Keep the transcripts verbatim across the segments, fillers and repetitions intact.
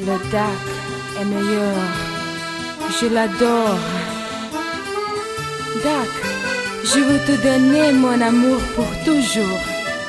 Le Dak est meilleur, je l'adore. Dak, je veux te donner mon amour pour toujours.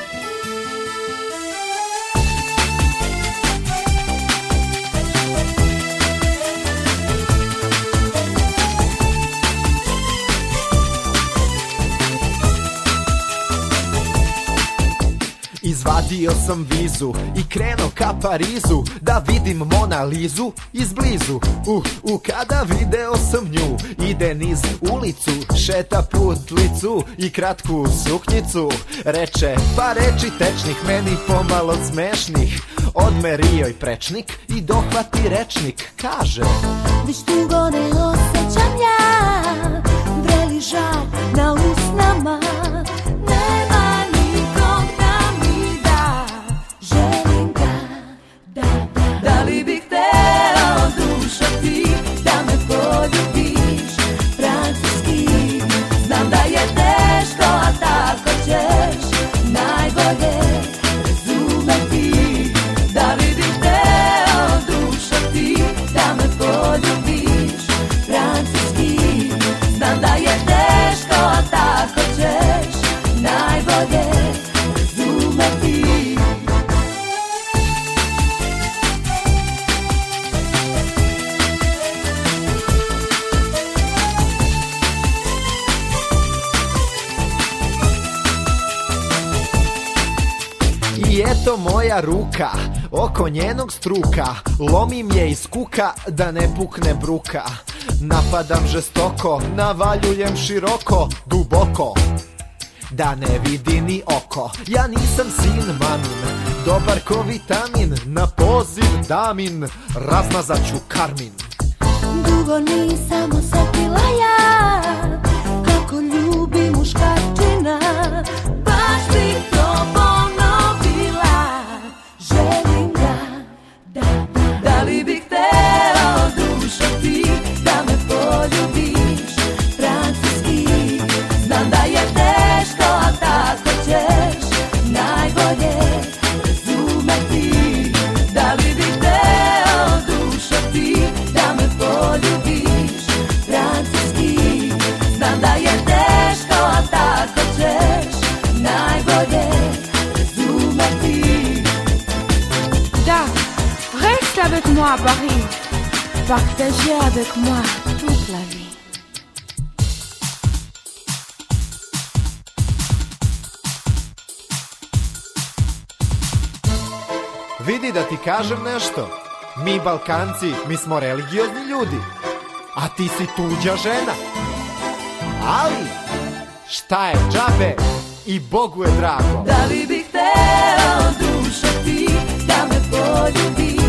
Izvadio sam vizu i krenuo ka Parizu da vidim Mona Lizu izblizu. Uh, uh, kada video sam nju, ide niz ulicu, šeta putlicu i kratku suknjicu. Reče pa reči tečnih, meni pomalo smešnih. Odmerio i prečnik i dohvati rečnik. Kaže: već dugo ne osjećam ja vreli žar na usnama. Nema nikog da mi da, želim ga, da, da. Da li bih hteo dušo ti da me poljubiš francuski? Znam da je teško, a tako ćeš najbolje razumeti. Da li bih hteo dušo ti da me poljubiš francuski? Znam da je teško, a tako ćeš najbolje razumeti. I eto moja ruka oko njenog struka, lomim je iz kuka da ne pukne bruka. Napadam žestoko, navaljujem široko, duboko, da ne vidi ni oko. Ja nisam sin mamin, dobar ko vitamin, na poziv damin, razmazat ću karmin. Dugo nisam osetila ja kako ljubi muškarčina, baš bih to ponovila, želim ga, da, da. Da li bih hteo dušo ti da me poljubiš francuski? Znam da je teško, a tako ćeš najbolje razumeti. Da li bih hteo dušo ti da me poljubiš francuski? Znam da je teško, a tako ćeš najbolje razumeti. Dak, reste avec moi à Paris. Partagez avec moi toute la vie. Vidi da ti kažem nešto, mi Balkanci, mi smo religiozni ljudi, a ti si tuđa žena. Ali, šta je džabe i Bogu je drago. Da li bih hteo dušo ti da me poljubiš